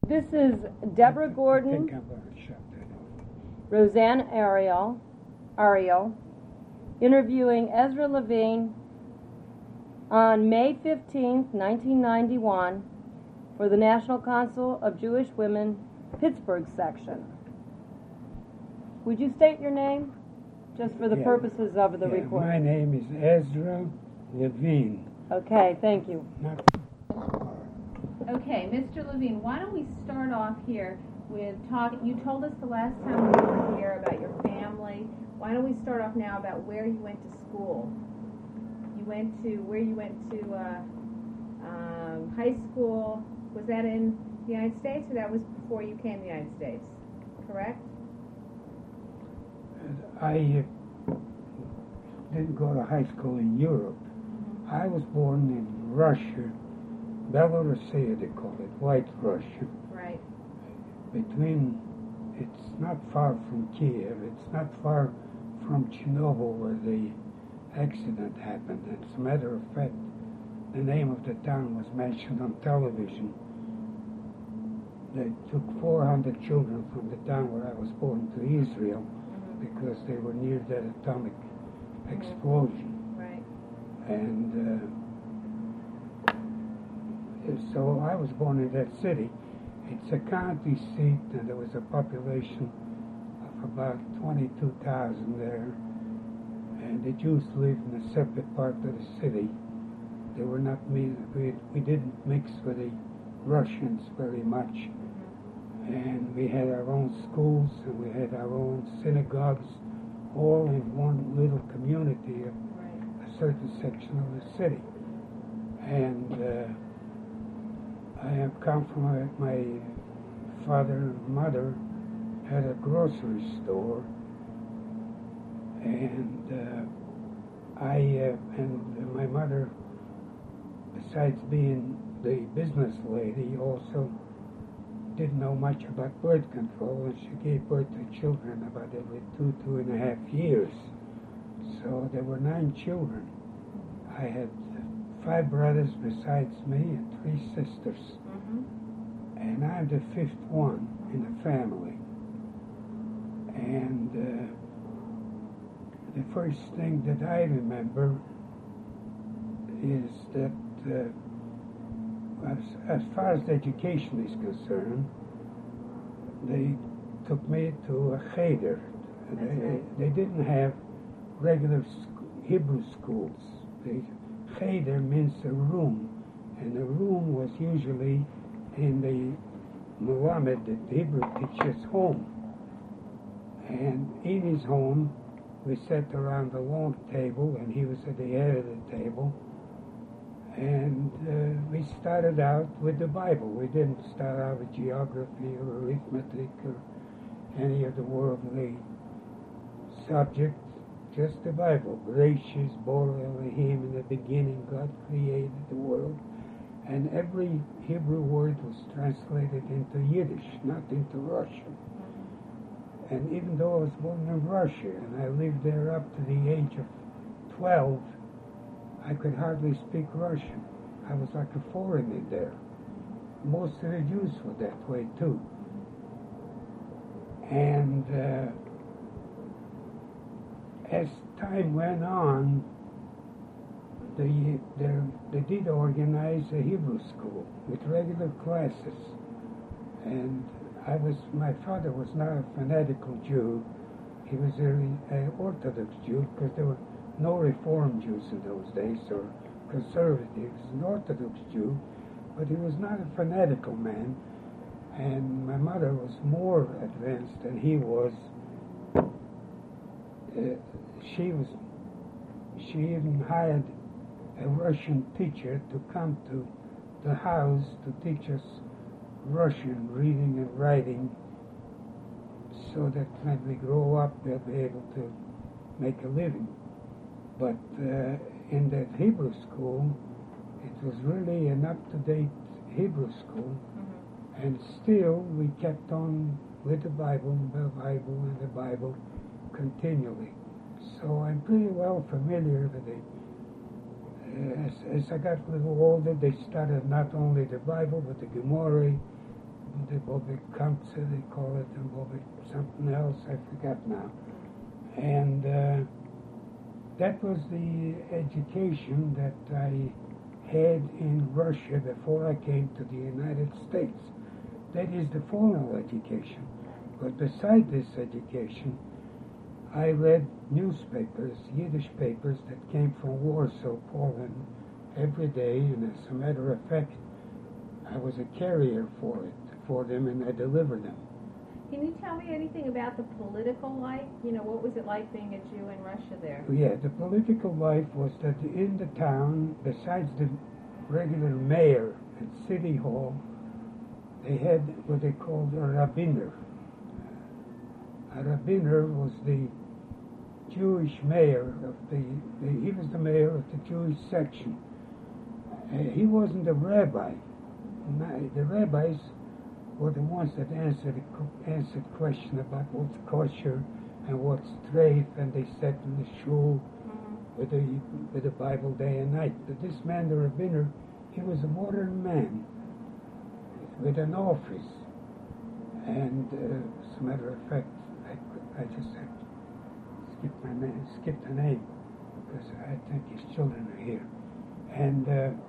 This is Deborah I Gordon, think I'm going to shut that off. Roseanne Ariel, interviewing Ezra Levine on May 15th, 1991, for the National Council of Jewish Women, Pittsburgh section. Would you state your name, just for the purposes of the recording? My name is Ezra Levine. Okay, thank you. Okay, Mr. Levine, why don't we start off here with talking. You told us the last time we were here about your family. Why don't we start off now about where you went to school? Where you went to high school. Was that in the United States, or that was before you came to the United States? Correct? I didn't go to high school in Europe. I was born in Russia, Belarusia they call it, White Russia. Right. It's not far from Kiev, it's not far from Chernobyl where the accident happened. As a matter of fact, the name of the town was mentioned on television. They took 400 children from the town where I was born to Israel because they were near that atomic explosion. Right. And so I was born in that city. It's a county seat, and there was a population of about 22,000 there. And the Jews lived in a separate part of the city. They were not we didn't mix with the Russians very much. And we had our own schools, and we had our own synagogues, all in one little community of a certain section of the city. And I have come from my father and mother had a grocery store, and and my mother, besides being the business lady, also didn't know much about birth control, and she gave birth to children about every 2.5 years. So there were 9 children. I had 5 brothers besides me and 3 sisters. And I'm the 5th one in the family. And the first thing that I remember is that as far as education is concerned, they took me to a cheder. They didn't have regular Hebrew schools. Cheder means a room, and the room was usually in the Muhammad, the Hebrew teacher's home. And in his home, we sat around a long table, and he was at the head of the table. And we started out with the Bible. We didn't start out with geography or arithmetic or any of the worldly subjects, just the Bible. Bereshis bara Elohim, in the beginning God created the world. And every Hebrew word was translated into Yiddish, not into Russian. And even though I was born in Russia and I lived there up to the age of 12, I could hardly speak Russian. I was like a foreigner there. Most of the Jews were that way too. And as time went on, they did organize a Hebrew school with regular classes. And my father was not a fanatical Jew. He was an Orthodox Jew, because there were no Reform Jews in those days, or conservatives. He was an Orthodox Jew, but he was not a fanatical man. And my mother was more advanced than he was. She even hired a Russian teacher to come to the house to teach us Russian reading and writing, so that when we grow up we'll be able to make a living. But in that Hebrew school, it was really an up-to-date Hebrew school, and still we kept on with the Bible and the Bible continually. So I'm pretty well familiar with it. As I got a little older, they started not only the Bible, but the Gemara, the Bobby Kamsa, they call it, and Bobby something else, I forgot now. And that was the education that I had in Russia before I came to the United States. That is the formal education. But beside this education, I read newspapers, Yiddish papers that came from Warsaw, Poland, every day, and as a matter of fact, I was a carrier for them, and I delivered them. Can you tell me anything about the political life? You know, what was it like being a Jew in Russia there? Yeah, the political life was that in the town, besides the regular mayor and city hall, they had what they called a rabbiner. A rabbiner was the Jewish mayor of he was the mayor of the Jewish section. He wasn't a rabbi. The rabbis were the ones that answered question about what's kosher and what's treif, and they sat in the shul with the Bible day and night. But this man, the rabbiner, he was a modern man with an office. And as a matter of fact, I just had skipped the name because I think his children are here. And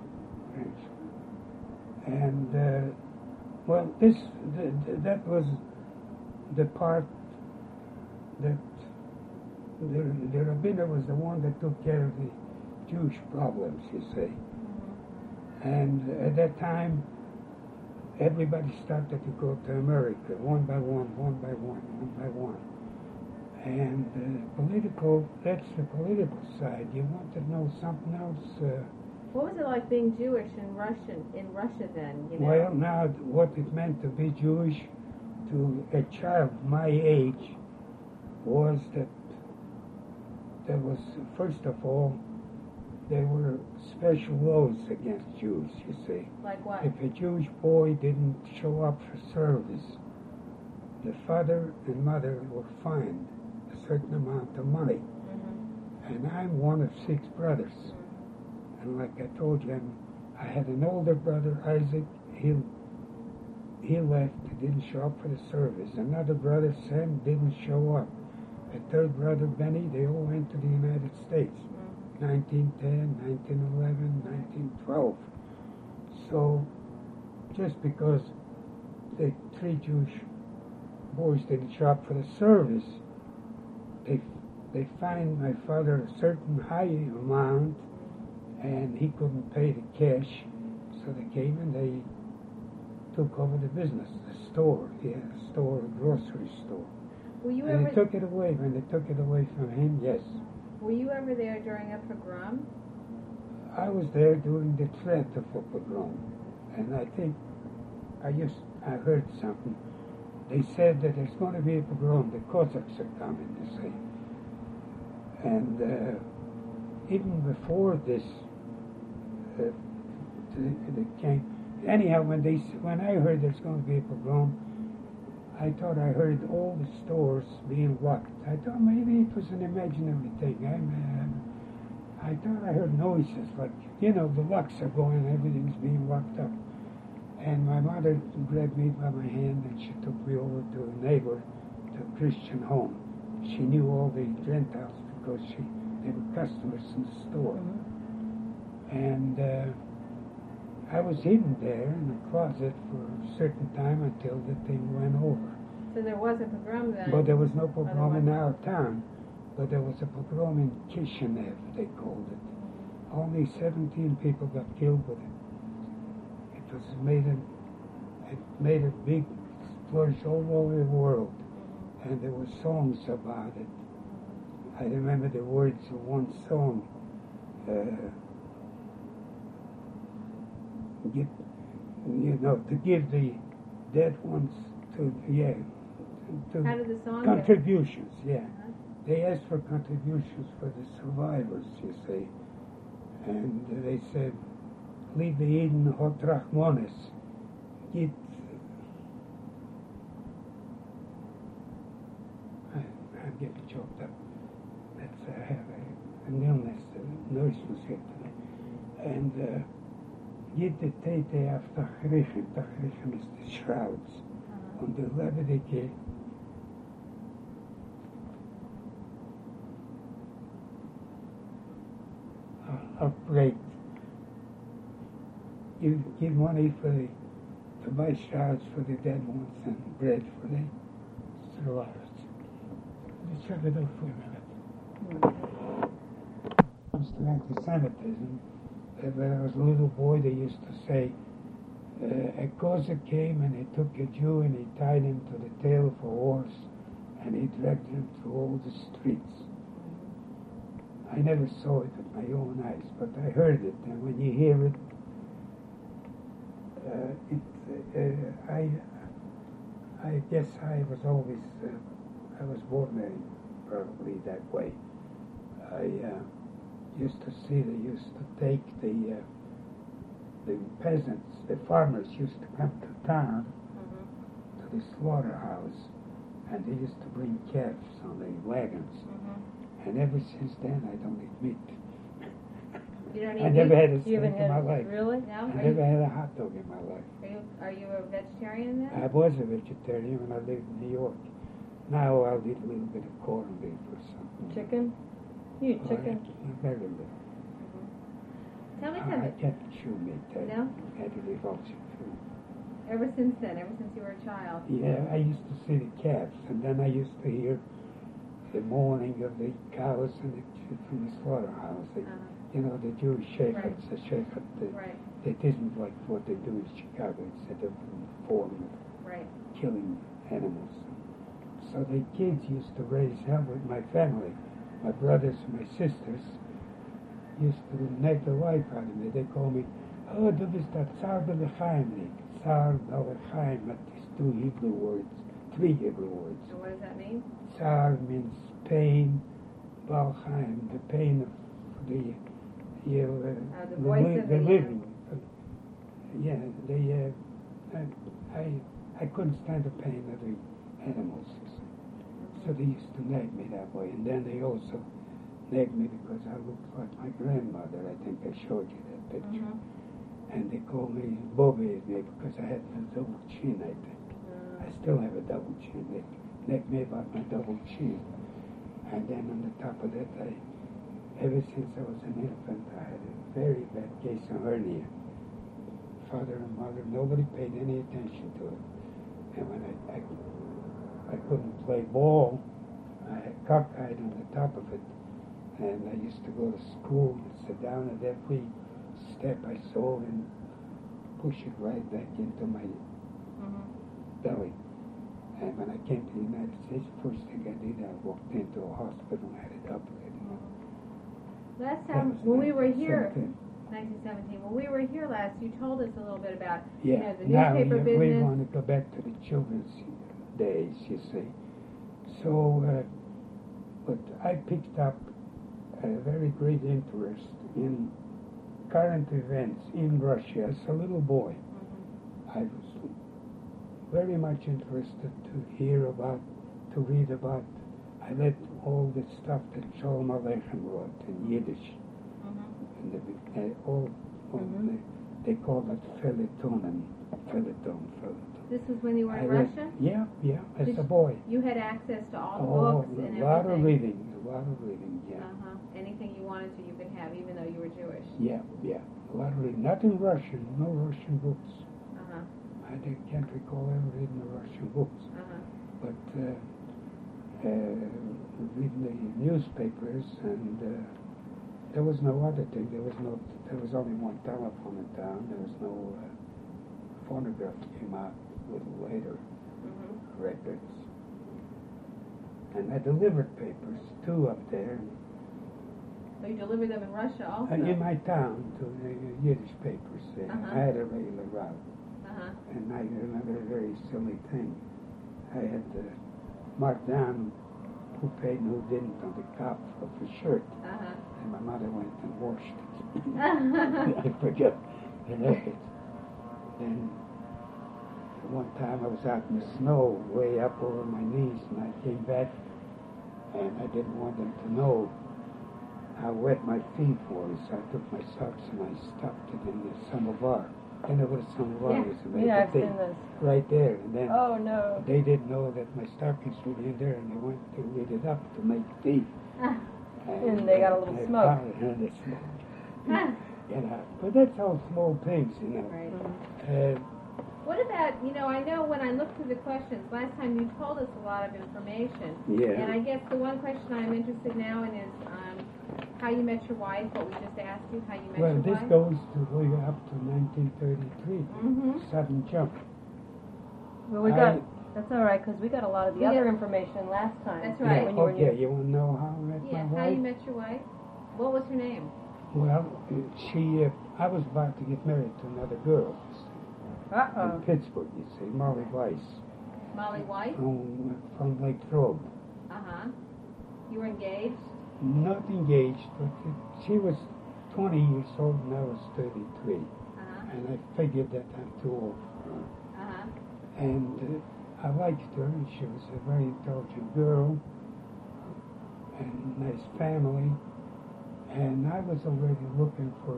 well, that was the part that the rabbiner was the one that took care of the Jewish problems, you see. And at that time, everybody started to go to America, one by one. And that's the political side. You want to know something else? What was it like being Jewish in Russia then? You know? Well, now, what it meant to be Jewish to a child my age was that there was, first of all, there were special laws against Jews, you see. Like what? If a Jewish boy didn't show up for service, the father and mother were fined a certain amount of money. And I'm one of 6 brothers. And like I told you, I had an older brother, Isaac. He left. He didn't show up for the service. Another brother, Sam, didn't show up. A third brother, Benny, they all went to the United States. 1910, 1911, 1912. So just because the 3 Jewish boys didn't show up for the service, they fined my father a certain high amount, and he couldn't pay the cash, so they came and they took over the business, the store. He had a store, a grocery store. And they took it away. When they took it away from him, yes. Were you ever there during a pogrom? I was there during the threat of a pogrom, and I think I heard something. They said that there's going to be a pogrom. The Cossacks are coming, they say. And even before this, they came. Anyhow, when I heard there's going to be a pogrom, I thought I heard all the stores being locked. I thought maybe it was an imaginary thing. I thought I heard noises like, the locks are going, everything's being locked up. And my mother grabbed me by my hand and she took me over to a neighbor, to a Christian home. She knew all the Gentiles because they were customers in the store. And I was hidden there in a closet for a certain time until the thing went over. So there was a pogrom then? But there was no pogrom in our town. But there was a pogrom in Kishinev, they called it. Only 17 people got killed with it. It made a big flourish all over the world. And there were songs about it. I remember the words of one song. To give the dead ones to How did the song contributions, They asked for contributions for the survivors, you see. And they said, leave the Eden hot rachmones. I'm getting choked up. I have an illness, the nurse was here today. And Jede Tete auf der Griechen ist die Shrouds. Und die lebendige break. You give money to buy shrouds for the dead ones and bread for the survivors. Let's check it out for a minute. Comes to anti-Semitism. When I was a little boy, they used to say, a Cossack came and he took a Jew and he tied him to the tail of a horse and he dragged him through all the streets. I never saw it with my own eyes, but I heard it, and when you hear it, I guess I was always, I was born probably that way. I used to see they used to take the peasants, the farmers used to come to town, to the slaughterhouse, and they used to bring calves on the wagons. And ever since then, I don't eat meat. You don't eat I never meat? had a steak in my life. Really? No? I never had a hot dog in my life. Are you a vegetarian then? I was a vegetarian when I lived in New York. Now I'll eat a little bit of corned beef or something. Chicken? You eat chicken? Very little. Tell me I something. can't chew meat. No? I had a revulsion from it. Ever since then, ever since you were a child. Yeah, I used to see the calves, and then I used to hear the mourning of the cows and from the slaughterhouse. You know, the Jewish shepherds, the shepherds, Right. that isn't like what they do in Chicago. It's a different form of Right. killing animals. So the kids used to raise hell with my family. My brothers and my sisters used to nag the life out of me. They call me, oh, du bist der Tsar Belechaimnik. Tsar Belechaim, that is two Hebrew words, three Hebrew words. And what does that mean? Tsar means pain, Balchaim, the pain of the voice of the living. Yeah, I couldn't stand the pain of the animals. So they used to nag me that way. And then they also nagged me because I looked like my grandmother. I think I showed you that picture. And they called me Bobby because I had a double chin, I think. I still have a double chin. They nagged me about my double chin. And then on the top of that, ever since I was an infant, I had a very bad case of hernia. Father and mother, nobody paid any attention to it. And when I couldn't play ball, I had cockeyed on the top of it. And I used to go to school and sit down at every step I saw and push it right back into my belly. And when I came to the United States, the first thing I did, I walked into a hospital and had it operated. Last time, when we were here, 1917, when we were here last, you told us a little bit about the newspaper business. We want to go back to the children's days, you see. So, but I picked up a very great interest in current events in Russia as a little boy. I was very much interested to hear about, to read about. I read all the stuff that Shalom Aleichem wrote in Yiddish. And they call it Feletonen. This was when you were in Russia? Yeah, as a boy. You had access to all the books and everything? A lot of reading, yeah. Anything you wanted to, you could have, even though you were Jewish? Yeah, a lot of reading. Not in Russian, no Russian books. I can't recall ever reading the Russian books. But reading the newspapers, and there was no other thing. There was only one telephone in town. There was no phonograph came out a little later, records. And I delivered papers, too, up there. So you delivered them in Russia also? In my town, to the Yiddish papers. I had a regular route. And I remember a very silly thing. I had marked down who paid and who didn't on the top of the shirt. And my mother went and washed it. I forgot the record. And one time I was out in the snow, way up over my knees, and I came back, and I didn't want them to know how wet my feet were. So I took my socks and I stuffed it in the samovar. You know what a samovar is? Yeah, I've seen this. Right there. And then Oh, no. they didn't know that my stockings were in there, and they went to lit it up to make tea. And they got a little smoke. And they smoked. You know, but that's all small things, you know. Right. What about, I know when I looked through the questions, last time you told us a lot of information. Yeah. And I guess the one question I'm interested now in is how you met your wife, what we just asked you, how you met your wife. Well, this goes to way up to 1933, sudden jump. Well, that's all right, because we got a lot of the other information last time. That's right. Yeah, When you were okay, you want to know how I met my wife? How you met your wife? What was her name? Well, I was about to get married to another girl in Pittsburgh, you see, Molly Weiss. Molly Weiss? From Lake Throb. Uh-huh. You were engaged? Not engaged, but she was 20 years old and I was 33. And I figured that I'm too old for her. And I liked her, and she was a very intelligent girl and nice family. And I was already looking for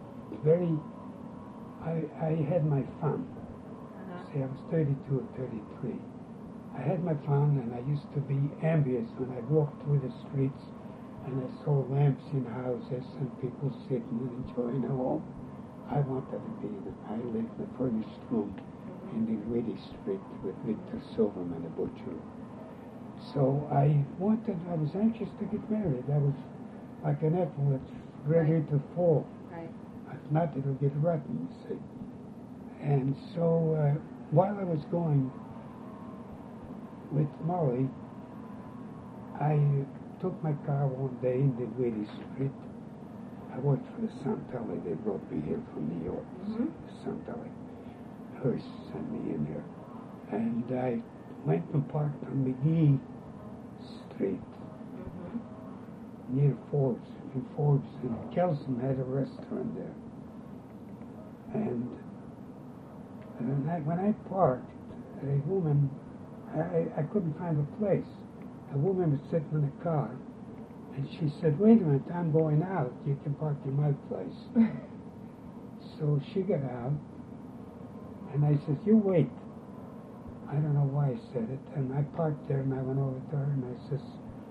I had my fun. See, I was 32 or 33. I had my fun, and I used to be envious when I walked through the streets and I saw lamps in houses and people sitting and enjoying a home. I wanted to be I lived in a furnished room in the Whitty Street with Victor Silverman, a butcher. So I was anxious to get married. I was like an apple that's ready to fall. Right. If not, it'll get rotten, you see. And so while I was going with Molly, I took my car one day in the Whitty Street. I worked for the Sun Tele. They brought me here from New York, the Sun Tele. Hearst sent me in here. And I went and parked on McGee Street near Forbes. In Forbes, and Kelson had a restaurant there. And when I parked, a woman, I couldn't find a place. A woman was sitting in a car, and she said, "Wait a minute, I'm going out. You can park in my place." So she got out, and I said, "You wait." I don't know why I said it. And I parked there, and I went over to her, and I says,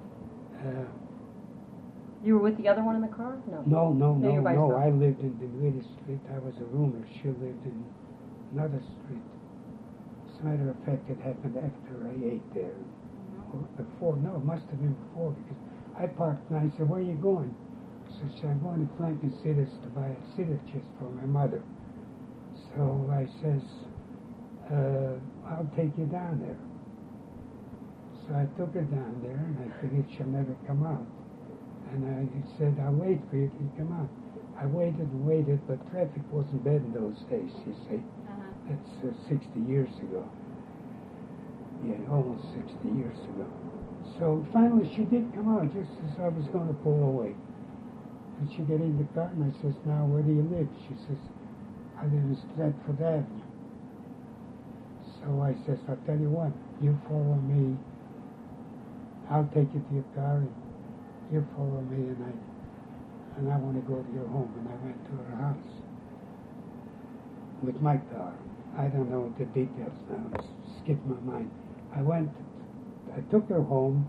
You were with the other one in the car? No. No. I lived in the Whitty Street. I was a roomer. She lived in another street. As a matter of fact, it happened after I ate there. Or before. No, it must have been before, because I parked and I said, "Where are you going?" So she said, "I'm going to Franklin Cedars to buy a cedar chest for my mother." So I says, "I'll take you down there." So I took her down there, and I figured she'll never come out. And I said, "I'll wait for you till you come out." I waited and waited, but traffic wasn't bad in those days, you see. That's 60 years ago. Yeah, almost 60 years ago. So finally she did come out just as I was going to pull away. And she got in the car, and I says, "Now, where do you live?" She says, "I live in Stratford Avenue." So I says, "I'll tell you what, you follow me. I'll take you to your car, and you follow me, and I want to go to your home." And I went to her house with my car. I don't know the details now. It's skipped my mind. I took her home,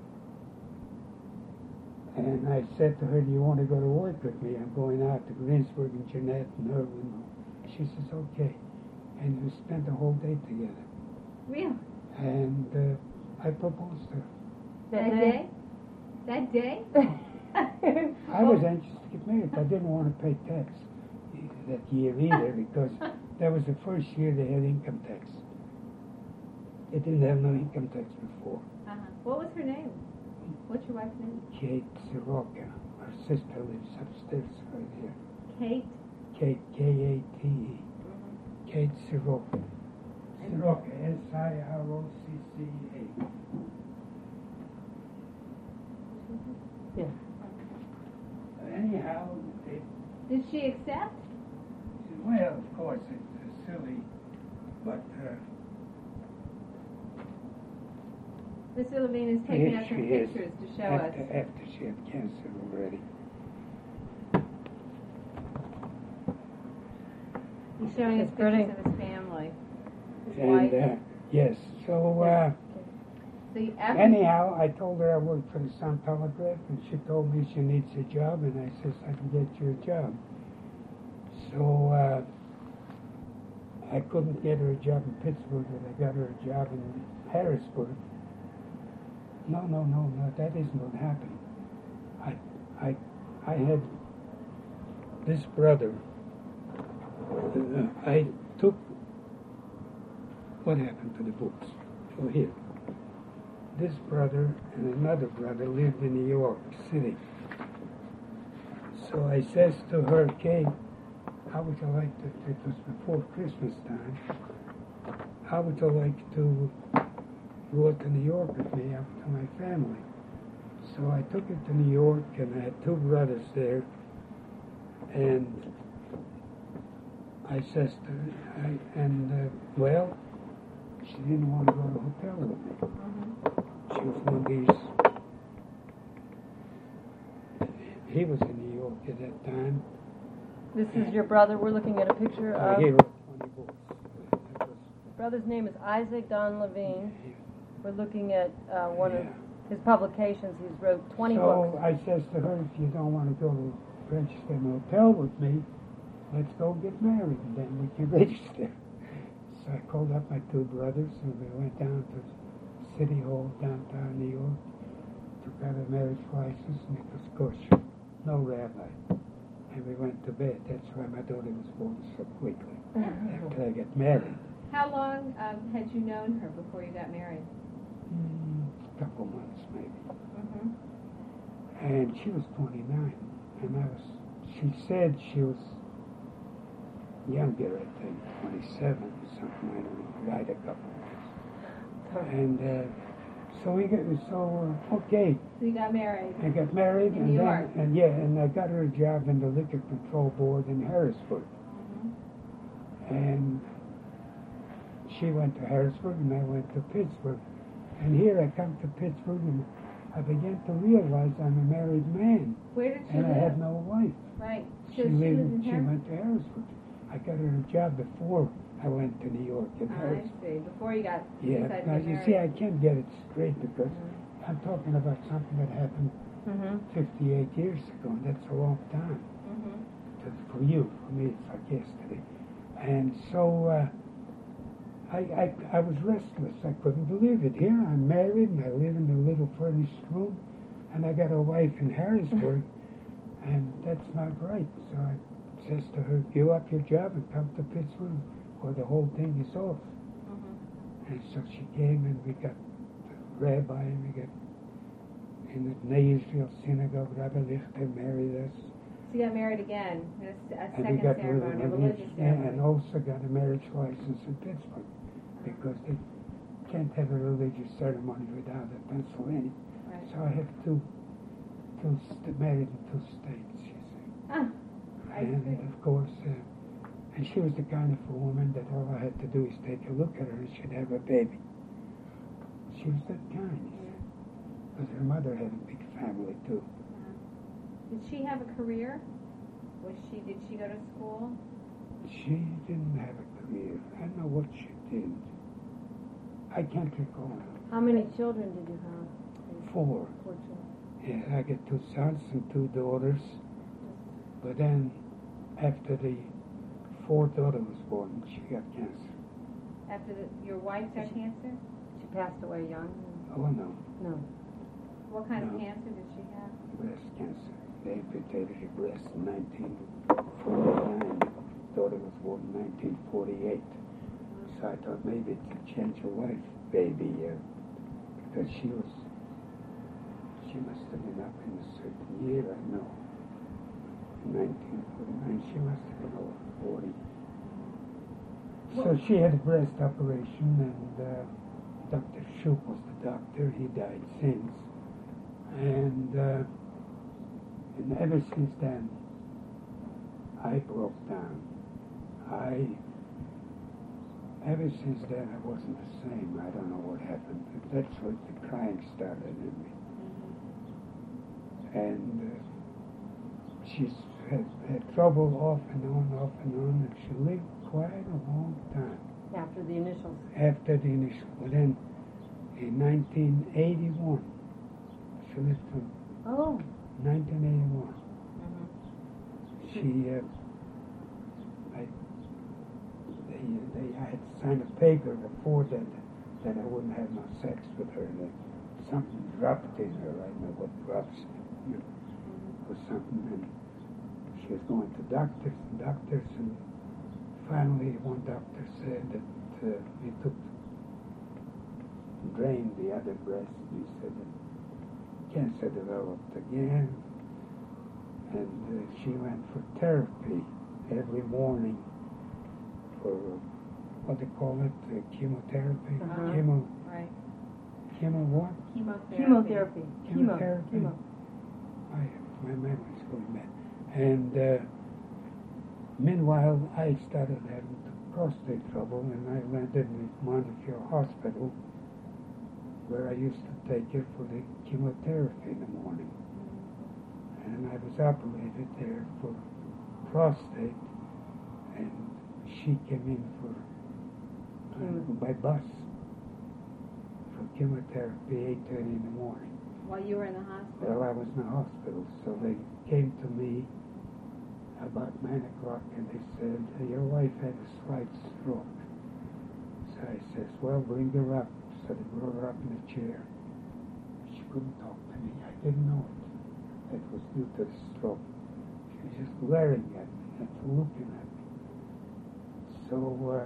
and I said to her, "Do you want to go to work with me? I'm going out to Greensburg and Jeanette and Irwin." She says, "Okay." And we spent the whole day together. Really? And I proposed to her. That day? That day? I was anxious to get married. I didn't want to pay tax that year either, because that was the first year they had income tax. They didn't have no income tax before. What was her name? What's your wife's name? Kate Sirocca. Her sister lives upstairs right here. Kate? Kate, K-A-T-E. Kate Sirocca. Sirocca, S-I-R-O-C-C-A. Yeah. Anyhow, Did she accept? well, of course, it's silly, but Mr. Levine is taking us some she is, pictures to show us. after she had cancer already. He's showing us It's pretty. pictures of his family. His And wife. yes, so So after anyhow, I told her I worked for the Sun Telegraph, and she told me she needs a job, and I says I can get you a job. So I couldn't get her a job in Pittsburgh, but I got her a job in Harrisburg. No, that isn't what happened. I had this brother. I took what happened to the books. Oh, here. This brother and another brother lived in New York City. So I says to her, Kay, how would you like to, it was before Christmas time, how would you like to go to New York with me up to my family? So I took her to New York, and I had two brothers there, and I says to her, well, she didn't want to go to a hotel with me. She was one of these, he was in New York at that time. This is your brother. We're looking at a picture of. He wrote 20 books. His brother's name is Isaac Don Levine. We're looking at one of his publications. He's wrote 20 books. So I says to her, if you don't want to go to register in a hotel with me, let's go get married, and then we can register. So I called up my two brothers, and we went down to City Hall, downtown New York, took out a marriage license, and it was kosher, no rabbi. And we went to bed. That's why my daughter was born so quickly, after I got married. How long had you known her before you got married? A couple months, maybe. Mm-hmm. And she was 29, and she said she was younger, I think, 27 or something. I don't know, right a couple of years. And okay. So you got married. I got married, In New York. and I got her a job in the Liquor Control Board in Harrisburg. Mm-hmm. And she went to Harrisburg, and I went to Pittsburgh. And here I come to Pittsburgh, and I began to realize I'm a married man. Where did she And live? I had no wife. Right. So She she lived in went Harrisburg? to Harrisburg. I got her a job before I went to New York in I Harrisburg. see. Before you got Yeah, decided now to get you married. see, I can't get it straight because I'm talking about something that happened 58 years ago, and that's a long time. For you, for me, it's like yesterday. And so I was restless. I couldn't believe it. Here I'm married, and I live in a little furnished room, and I got a wife in Harrisburg, and that's not right. So I says to her, give up your job and come to Pittsburgh, or the whole thing is off. And so she came, and we got the rabbi, and we got in the Naisville Synagogue. Rabbi Lichter married us. So you got married again in a And we second got ceremony, a religious and ceremony. also got a marriage license in Pittsburgh, because they can't have a religious ceremony without a Pennsylvania. Right. So I have two married in two states, you see. Ah, I And see. of course, and she was the kind of a woman that all I had to do is take a look at her and she'd have a baby. She was that kind, you see. Because her mother had a big family too. Did she have a career? Did she go to school? She didn't have a career. I don't know what she did. I can't recall. How many children did you have? 4. 4 children. Yeah, I got 2 sons and 2 daughters. But then, after the 4th daughter was born, she got cancer. After your wife got cancer? She passed away young. Oh no, No. What kind of No. cancer did she have? breast cancer. They amputated her breast in 1949. Daughter was born in 1948. So I thought maybe it's a change of life, baby, because she must have been up in a certain year, I know. In 1949, she must have been over 40. So she had a breast operation, and Dr. Shuk was the doctor. He died since. And ever since then, I broke down. Ever since then, I wasn't the same. I don't know what happened. That's what the crying started in me. And she's had trouble off and on, and she lived quite a long time. After the initials. After the initial. But then in 1981, she lived from Oh. 1981. Mhm. They had signed a paper before that I wouldn't have no sex with her. That something dropped in her. I don't know what drops, or something. And she was going to doctors, and finally one doctor said that he took drained the other breast. He said that cancer developed again, and she went for therapy every morning for what they call it, chemotherapy. Right. Chemo what? Chemotherapy. Chemotherapy. Chemo. My memory's going bad. And meanwhile, I started having prostate trouble, and I landed in Montefiore Hospital, where I used to take her for the chemotherapy in the morning. And I was operated there for prostate, and she came in by bus for chemotherapy 8:30 in the morning. While you were in the hospital? Well, I was in the hospital, so they came to me about 9 o'clock, and they said, your wife had a slight stroke. So I says, well, bring her up. So they brought her up in a chair. She couldn't talk to me. I didn't know it. That was due to the stroke. She was just glaring at me and looking at me. So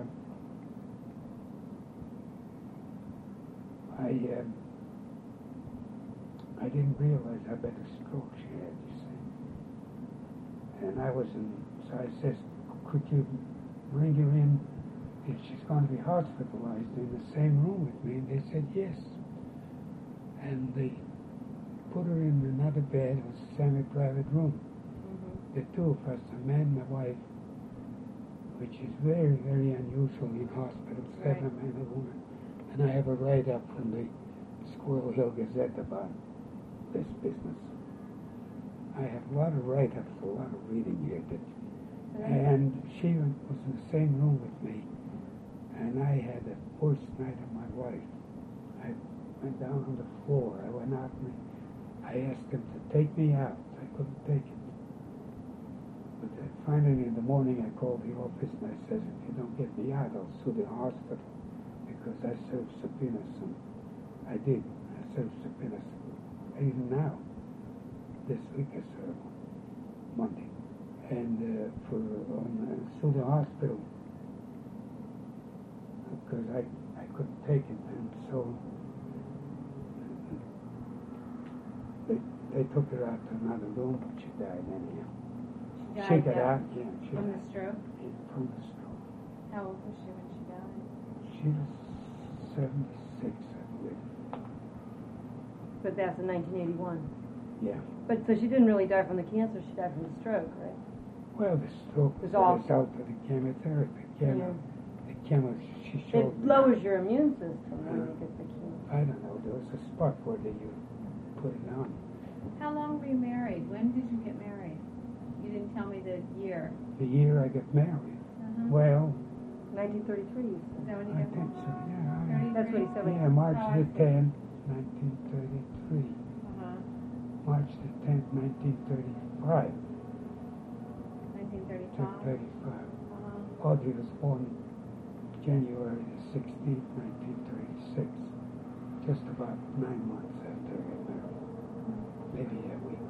I didn't realize how bad a stroke she had, you see. And so I says, could you bring her in if she's going to be hospitalized in the same room with me? And they said yes. And they put her in another bed. It was a semi-private room. The two of us, a man and my wife, which is very, very unusual in hospitals, having a man and a woman. And I have a write-up from the Squirrel Hill Gazette about this business. I have a lot of write-ups, a lot of reading here. And she was in the same room with me, and I had the worst night of my life. I went down on the floor. I went out and I asked him to take me out. I couldn't take it. But finally in the morning I called the office and I said, if you don't get me out, I'll sue the hospital, because I served subpoenas. And I did. I served subpoenas. Even now, this week I served Monday. And sue the hospital, because I couldn't take it. And so they took her out to another room, but she died anyhow. She got out, yeah. From the stroke? Yeah, from the stroke. How old was she when she died? She was 76, I believe. But that's in 1981. Yeah. But so she didn't really die from the cancer, she died from the stroke, right? Well, the stroke was a result of the chemotherapy. The chemo, she showed it lowers your immune system when you get the chemo. I don't know. There was a spot where you put it on. How long were you married? When did you get married? You didn't tell me the year. The year I got married. Well, 1933, you said. Is that when you I got think so, married? yeah. That's what he said. Yeah, March the 10th, 1933. March the 10th, 1935. 1935. Audrey was born January the 16th, 1936. Just about 9 months after I got married. Maybe a week.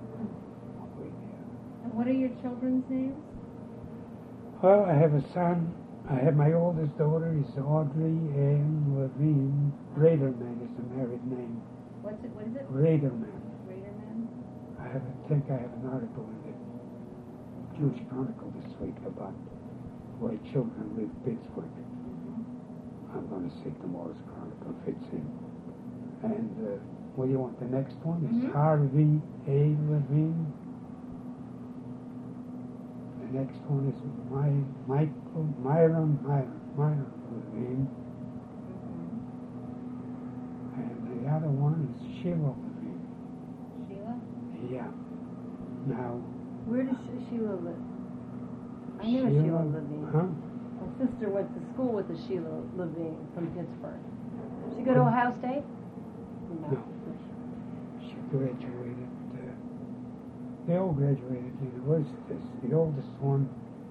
And what are your children's names? Well, I have a son. I have my oldest daughter is Audrey Ann Levine. Raderman is a married name. What is it? Raderman. Raderman? I think I have an article in the Jewish Chronicle this week about why children leave Pittsburgh. I'm going to see tomorrow's Chronicle fits in. And what do you want? The next one is Harvey A. Levine. The next one is Myron Levine. And the other one is Sheila Levine. Sheila? Yeah. Now, where does Sheila live? I knew Sheila Levine. Huh? sister went to school with the Sheila Levine from Pittsburgh. Did she go to Ohio State? No. She graduated. They all graduated universities. The oldest one,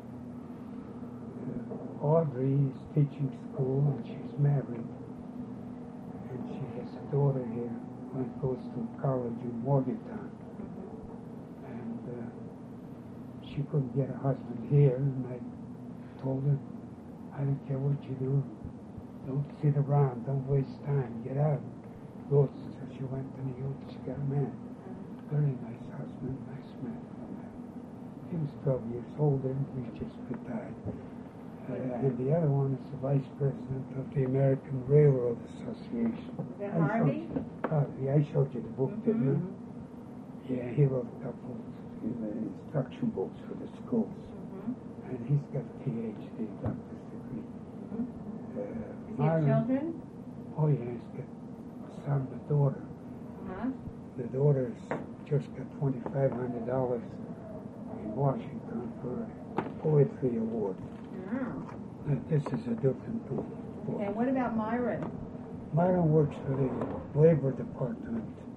Audrey, is teaching school, and she's married. And she has a daughter here who goes to college in Morgantown. And she couldn't get a husband here, and I told her, I don't care what you do. Don't sit around. Don't waste time. Get out. Go. So she went to New York. She got a man. Very nice husband, nice man. He was 12 years older, and we just retired. And the other one is the vice president of the American Railroad Association. Is that Harvey? I showed you the book, didn't I? Yeah, he wrote a couple of instruction books for the schools. And he's got a PhD, doctor's degree. Does he have children? Oh, yeah, he's got a son and a daughter. The daughter's just got $2,500 in Washington for a poetry award. This is a different book. And what about Myron? Myron works for the Labor Department